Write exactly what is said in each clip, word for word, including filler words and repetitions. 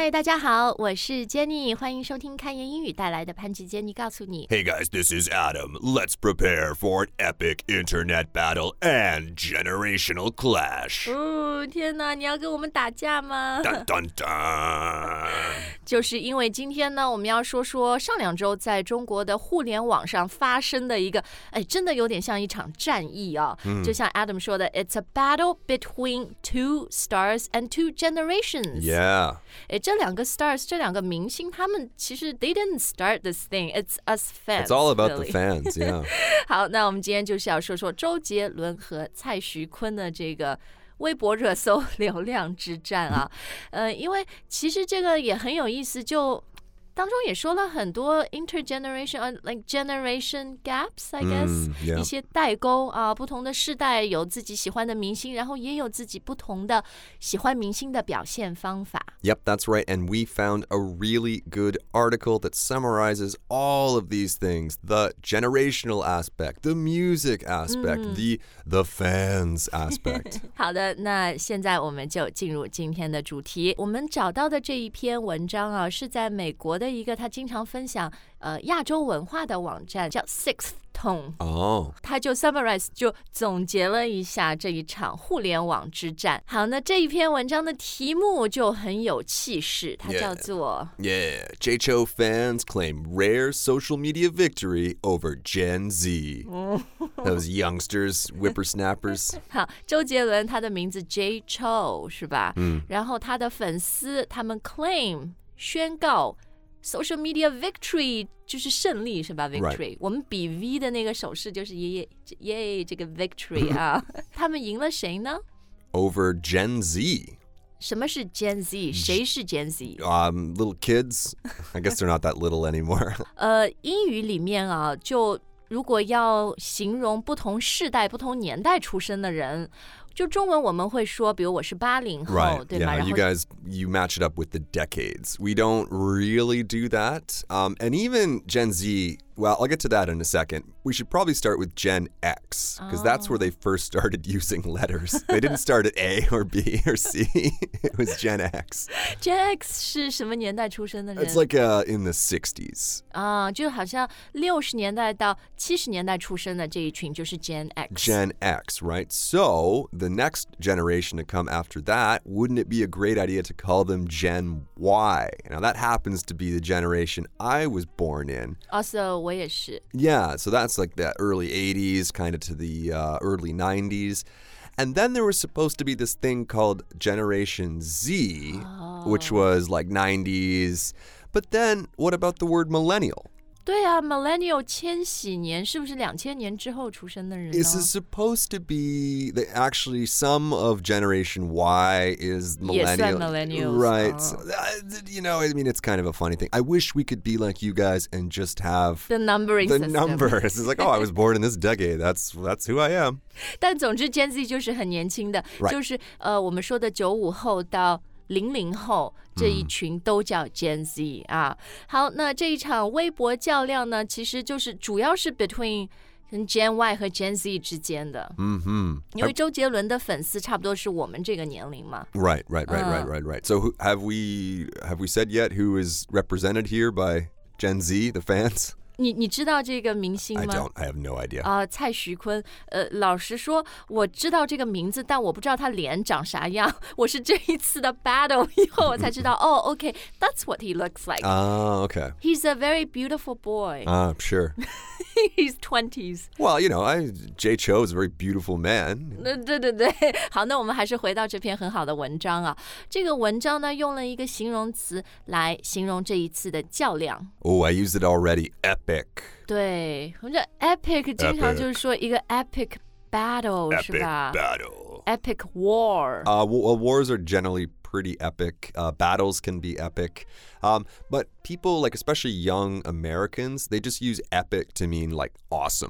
嗨，大家好，我是 Jenny， 欢迎收听开言英语带来的潘吉 Jenny 告诉你。 Hey guys, this is Adam. Let's prepare for an epic internet battle and generational clash. 哦，天哪，你要跟我们打架吗？ Dun, dun, dun. 就是因为今天呢，我们要说说上两周在中国的互联网上发生的一个，哎，真的有点像一场战役啊。嗯、就像 Adam 说的 ，It's a battle between two stars and two generations. Yeah. 哎，这两个 stars， 这两个明星，他们其实 they didn't start this thing. It's us fans. It's all about really. the fans, yeah. 好，那我们今天就是要说说周杰伦和蔡徐坤的这个微博热搜流量之战啊。呃，因为其实这个也很有意思，就当中也说了很多 intergeneration or like generation gaps, I guess、 嗯 yeah. 一些代沟啊，不同的世代有自己喜欢的明星，然后也有自己不同的喜欢明星的表现方法。 Yep, that's right. And we found a really good article that summarizes all of these things. The generational aspect, the music aspect, 嗯、 the, the fans aspect. 好的，那现在我们就进入今天的主题。我们找到的这一篇文章啊，是在美国的一个他经常分享呃亚洲文化的网站，叫 Sixth Tone。 哦， 他就 summarize 就总结了一下这一场互联网之战。好，那这一篇文章的题目就很有气势，它叫做 Yeah, J H O fans claim rare social media victory over Gen Z. Those youngsters, whippersnappers. 好，周杰伦他的名字 J H O 是吧？ 嗯， 然后他的粉丝他们 claim 宣告。Social media victory 就是胜利是吧 ？Victory，、right. 我们比 V 的那个手势就是耶耶耶，这个 victory 啊，他们赢了谁呢 ？Over Gen Z. 什么是 Gen Z？ 谁是 Gen Z？ Um, little kids. I guess they're not that little anymore. 呃，英语里面啊，就如果要形容不同世代、不同年代出生的人。就中文我们会说，比如我是八零后， right, 对吧？ Yeah, you guys, you match it up with the decades. We don't really do that. Um, and even Gen Z, well, I'll get to that in a second. We should probably start with Gen X, because、oh. that's where they first started using letters. They didn't start at A or B or C. It was Gen X. Gen X 是什么年代出生的人？ It's like uh, in the sixties. 啊，就好像六十年代到七十年代出生的这一群就是 Gen X. Gen X, right? So the next generation to come after that, wouldn't it be a great idea to call them Gen Y? Now that happens to be the generation I was born in. Also, 我也是. Yeah, so that's like the early eighties, kind of to the uh, early nineties. And then there was supposed to be this thing called Generation Z, oh. which was like nineties. But then what about the word millennial? 对啊 millennial 千禧年是不是两千年之后出生的人呢？ This is supposed to be that actually some of Generation Y is millennial. Yes, millennials. Right. Oh. So, uh, you know, I mean, it's kind of a funny thing. I wish we could be like you guys and just have the numbering the system. numbers. It's like, oh, I was born in this decade. That's that's who I am. 但总之 Gen Z 就是很年轻的， Right. 就是呃我们说的九五后到零零后这一群都叫 Gen Z、嗯、啊。好，那这一场微博较量呢，其实就是主要是 between Gen Y 和 Gen Z 之间的。 嗯哼， 因为周杰伦的粉丝差不多是我们这个年龄嘛。 Right, right, right, right, right, right. So who, have we have we said yet who is represented here by Gen Z, the fans? 你你知道这个明星吗 I don't, I have no idea. 啊、呃，蔡徐坤。呃，老实说，我知道这个名字，但我不知道他脸长啥样。我是这一次的 battle 以后我才知道，哦 ，OK, that's what he looks like. Ah, uh, okay. He's a very beautiful boy. Ah, uh, sure. He's twenties. Well, you know, I, J H O is a very beautiful man. 对对对对，好，那我们还是回到这篇很好的文章啊。这个文章呢，用了一个形容词来形容这一次的较量。 Oh, I used it already. Epic. 对，我觉得 epic 经常就是说一个 epic battle epic 是吧 battle. Epic war. Uh, well, wars are generally pretty epic. Uh, battles can be epic. Um, but people, like especially young Americans, they just use epic to mean like awesome.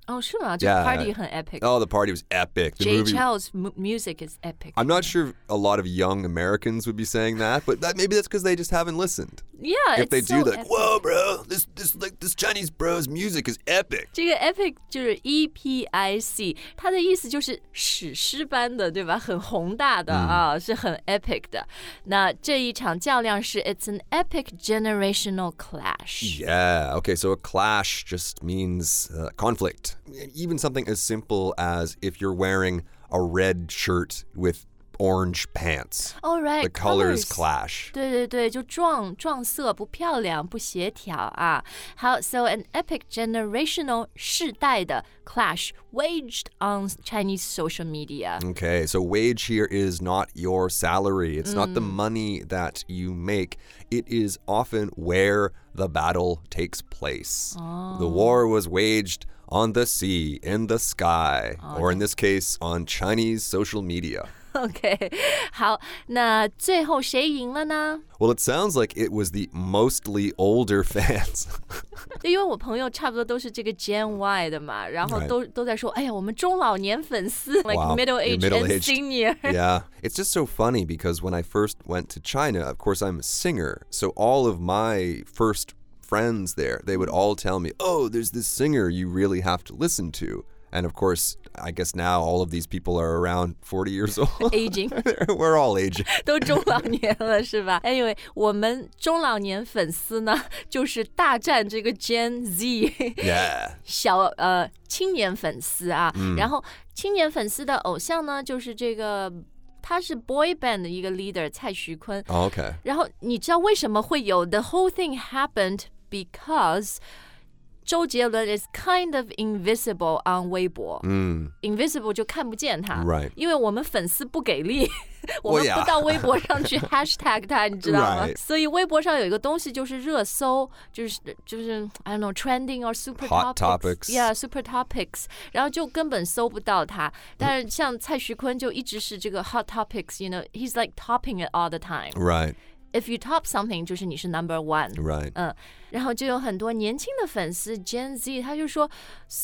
哦，是吗？这 Yeah. party 很 epic. Oh, the party was epic. The Jay movie... Chou's m- music is epic. I'm not sure a lot of young Americans would be saying that, but that, maybe that's because they just haven't listened. Yeah, If it's they so do, they're like, epic. whoa, bro, this this like this Chinese bro's music is epic. 这个 epic 就是 E P I C， 它的意思就是史诗般的，对吧？很宏大的、嗯、啊，是很 epic 的。那这一场较量是 It's an epic generational clash. Yeah, okay, so a clash just means uh, conflict. Even something as simple as if you're wearing a red shirt with orange pants. Oh, right. The colors, colors clash. 对对对，就撞撞色，不漂亮，不协调啊。好 so an epic generational 世代的 clash waged on Chinese social media. Okay, so wage here is not your salary. It's mm. not the money that you make. It is often where the battle takes place. Oh. The war was waged on the sea, in the sky, oh, or in this case, on Chinese social media. Okay, 好，那最后谁赢了呢？ Well, it sounds like it was the mostly older fans. 因为我朋友差不多都是这个 Gen Y 的嘛，然后都都在说，哎呀，我们中老年粉丝 like wow, middle age and senior. Yeah, it's just so funny because when I first went to China, of course, I'm a singer, so all of my first friends there, they would all tell me, oh, there's this singer you really have to listen to. And of course, I guess now all of these people are around forty years old. Aging. We're all aging. 都中老年了是吧 Anyway, 我们中老年粉丝呢，就是大战这个 Gen Z. Yeah. 小呃青年粉丝啊、嗯、然后青年粉丝的偶像呢，就是这个他是 boy band 的一个 leader 蔡徐坤。 Oh, okay. 然后你知道为什么会有 The whole thing happened because周杰伦 is kind of invisible on 微博、mm. invisible 就看不见他、 right. 因为我们粉丝不给力我们不到微博上去 hashtag 他你知道吗、 right. 所以微博上有一个东西就是热搜就是就是 I don't know trending or super Hot topics, topics yeah super topics 然后就根本搜不到他但是像蔡徐坤就一直是这个 hot topics you know he's like topping it all the time right If you top something 就是你是 number one right. 嗯，然后就有很多年轻的粉丝 Gen Z 他就说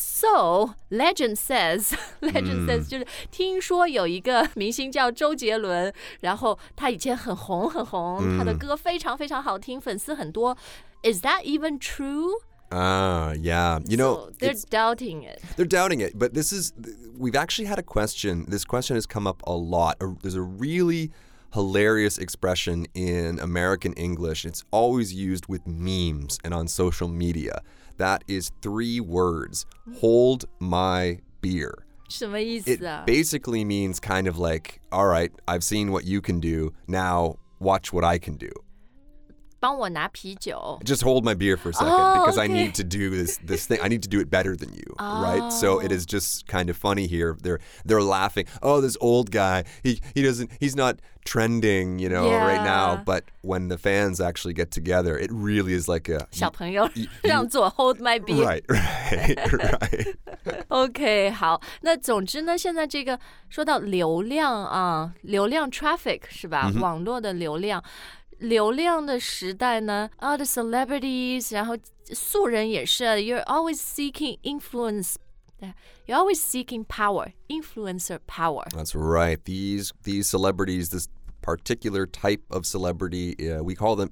So legend says legend、嗯、says 就是听说有一个明星叫周杰伦然后他以前很红很红、嗯、他的歌非常非常好听粉丝很多 Is that even true? Ah, yeah. You know, so they're doubting it. They're doubting it, but this is we've actually had a question. This question has come up a lot. There's a really hilarious expression in American English. It's always used with memes and on social media. That is three words. Hold my beer. 什么意思啊? It basically means kind of like, all right, I've seen what you can do. Now watch what I can do. 帮我拿啤酒 Just hold my beer for a second oh, because okay. I need to do this this thing. I need to do it better than you, oh. right? So it is just kind of funny here. They're they're laughing. Oh, this old guy. He he doesn't he's not trending, you know, yeah. right now, but when the fans actually get together, it really is like a 小朋友让座 hold my beer. Right, right, right. OK, 好。那总之呢，现在这个说到流量啊，流量 traffic 是吧？ Mm-hmm. 网络的流量。流量的时代呢啊 the celebrities 然后素人也是 you're always seeking influence you're always seeking power influencer power That's right these these celebrities this particular type of celebrity uh, we call them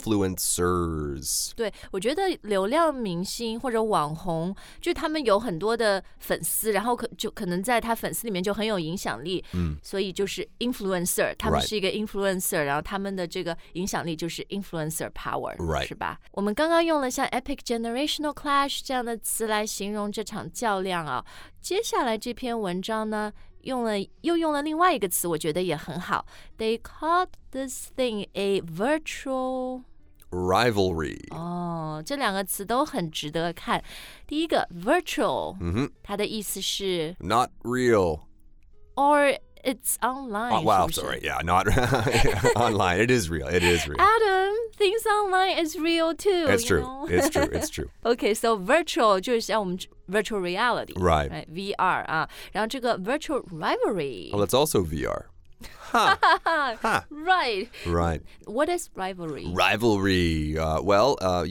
influencers 对我觉得流量明星或者网红就他们有很多的粉丝然后可就可能在他粉丝里面就很有影响力、嗯、所以就是 influencer 他们是一个 influencer、right. 然后他们的这个影响力就是 influencer power、 right. 是吧我们刚刚用了像 epic generational clash 这样的词来形容这场较量啊接下来这篇文章呢用了又用了另外一个词我觉得也很好 They called this thing a virtual rivalry 哦这两个词都很值得看第一个 virtual、嗯、它的意思是 not real or it's online oh, wow sorry yeah not online it is real it is real Adam things online is real too it's you true know? it's true it's true okay so virtual 就是像我们virtual reality right, right V R 啊然后这个 virtual rivalry oh that's also V R Huh. huh. Right. Right. What is rivalry? Rivalry. Uh, well, uh,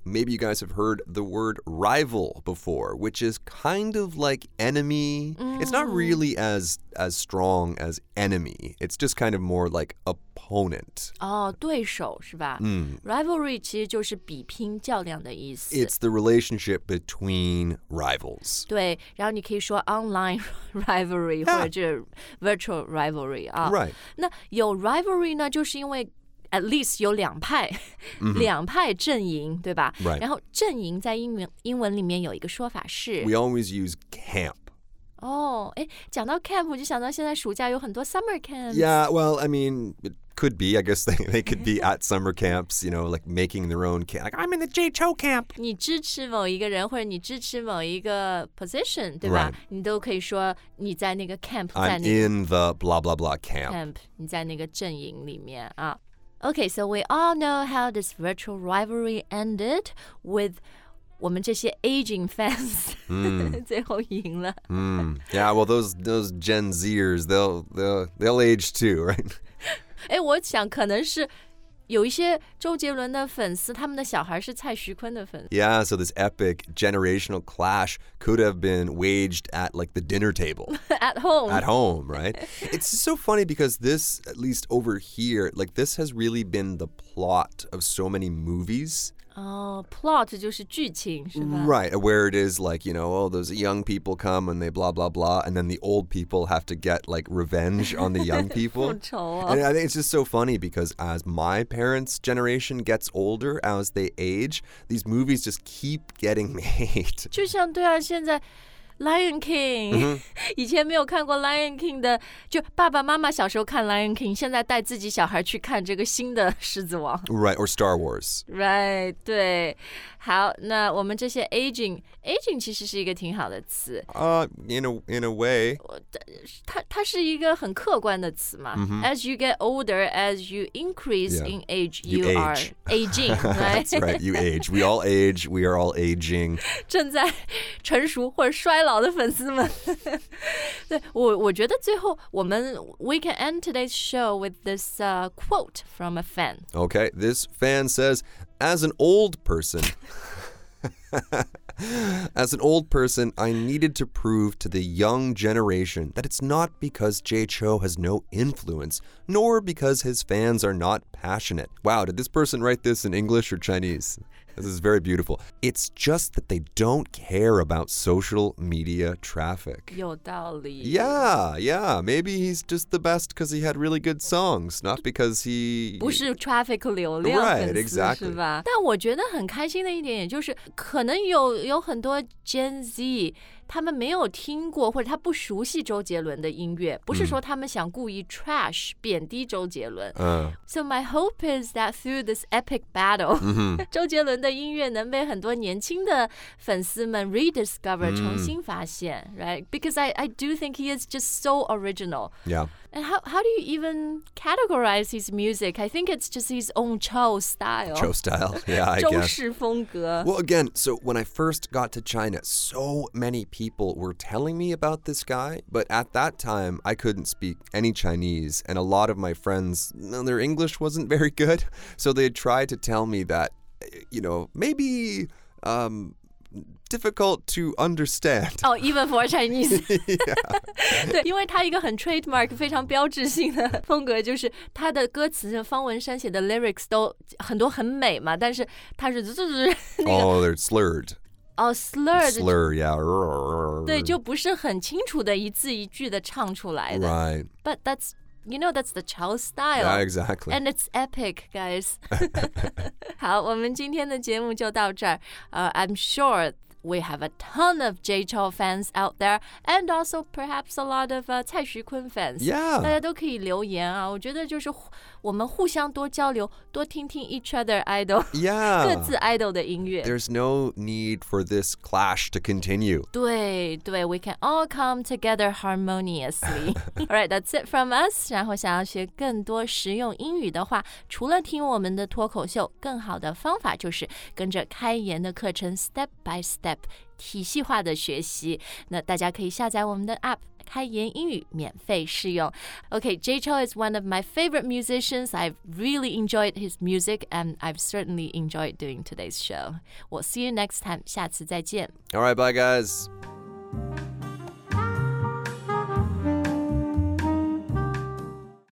maybe you guys have heard the word rival before, which is kind of like enemy. Mm. It's not really as as strong as enemy. It's just kind of more like opponent. 哦，对手是吧？嗯 Rivalry 其实就是比拼较量的意思。 It's the relationship between rivals. 对，然后你可以说 online rivalry 或者是 virtual rivalry 啊。 Right. 那有 rivalry 呢，就是因为at least 有两派， mm-hmm. 两派阵营，对吧？ Right. 然后阵营在英文英文里面有一个说法是 We always use camp. 哦，哎，讲到 camp 我就想到现在暑假有很多 summer camps. Yeah, well, I mean, it could be. I guess they, they could be at summer camps, you know, like making their own camp. Like, I'm in the J C H O camp. 你支持某一个人或者你支持某一个 position, 对吧？ Right. 你都可以说你在那个 camp, 在 I'm 那个 in the blah, blah, blah camp. camp, 你在那个阵营里面啊。Okay, so we all know how this virtual rivalry ended with 我们这些 aging fans 最后赢了。 Mm. Yeah, well, those those Gen Zers, they'll they'll they'll age too, right? 哎，我想可能是有一些周杰伦的粉丝，他们的小孩是蔡徐坤的粉丝。 Yeah, so this epic generational clash could have been waged at like the dinner table. At home. At home, right? It's so funny because this, at least over here, like this has really been the plot of so many movies. 哦、oh, ，plot 就是剧情是吧 Right, where it is like, you know, oh, those young people come and they blah, blah, blah, and then the old people have to get like revenge on the young people. 复仇啊 And I think it's just so funny because as my parents' generation gets older, as they age, these movies just keep getting made. 就像对啊，现在 Lion King、mm-hmm. 以前没有看过 Lion King 的，就爸爸妈妈小时候看 Lion King， 现在带自己小孩去看这个新的狮子王。 Right, or Star Wars. Right, 对。好，那我们这些 aging aging 其实是一个挺好的词。 Uh, in a in a way. 它它是一个很客观的词嘛。 Mm-hmm. As you get older, as you increase、yeah. in age, you, you are age. aging. Right? That's right. You age. We all age. We are all aging. 正在成熟或者衰老的粉丝们。对，我我觉得最后我们 we can end today's show with this、uh, quote from a fan. Okay, this fan says, as an old person, as an old person, I needed to prove to the young generation that it's not because J C H O has no influence, nor because his fans are not passionate. Wow, did this person write this in English or Chinese? This is very beautiful. It's just that they don't care about social media traffic. 有道理 Yeah, yeah. Maybe he's just the best because he had really good songs, not because he... 不是 traffic 流量 Right, 粉丝 exactly. 是吧？但我觉得很开心的一点，也就是可能有有很多 Gen Z。他们没有听过或者他不熟悉周杰伦的音乐，不是说他们想故意 trash 贬低周杰伦。 Uh. So my hope is that through this epic battle,、mm-hmm. 周杰伦的音乐能被很多年轻的粉丝们 rediscover、mm. 重新发现 right? Because I, I do think he is just so original. Yeah. And how, how do you even categorize his music? I think it's just his own Chou style. Chou style, yeah, I 周 guess. 氏风格 Well, again, so when I first got to China, so many people were telling me about this guy, but at that time, I couldn't speak any Chinese, and a lot of my friends, their English wasn't very good, so they tried to tell me that, you know, maybe... Um, difficult to understand. Oh, even for Chinese. 对，因为他一个很 trademark 非常标志性的风格，就是他的歌词方文山写的 lyrics 都很多很美嘛，但是他是那个 Oh, they're slurred. Oh, slurred. Slur, yeah. 对，就不是很清楚的一字一句的唱出来的。 Right. But that's You know, that's the Chou style. Yeah, exactly. And it's epic, guys. 好，我们今天的节目就到这儿。Uh, I'm sure we have a ton of J C H O fans out there, and also perhaps a lot of、uh, 蔡徐坤 fans. Yeah. 大家都可以留言啊。我觉得就是我们互相多交流，多听听 each other idol. Yeah. 各自 idol 的音乐。 There's no need for this clash to continue. 对对 we can all come together harmoniously. Alright, that's it from us. 然后想要学更多实用英语的话，除了听我们的脱口秀，更好的方法就是跟着开言的课程 step by step 体系化的学习。那大家可以下载我们的 app。 开言英语免费试用。Okay, Jay Chou is one of my favorite musicians. I've really enjoyed his music, and I've certainly enjoyed doing today's show. We'll see you next time. 下次再见。 All right, bye, guys.